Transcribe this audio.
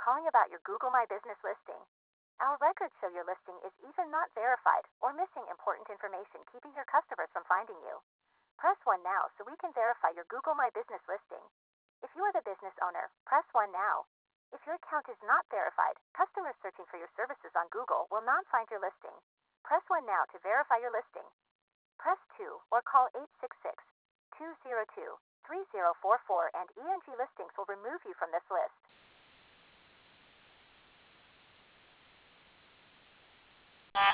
calling about your Google My Business listing. Our records show your listing is either not verified or missing important information, keeping your customers from finding you. Press 1 now so we can verify your Google My Business listing. If you are the business owner, press 1 now. If your account is not verified, customers searching for your services on Google will not find your listing. Press 1 now to verify your listing. Press 2 or call 866-202-3044 and ENG Listings will remove you from this list.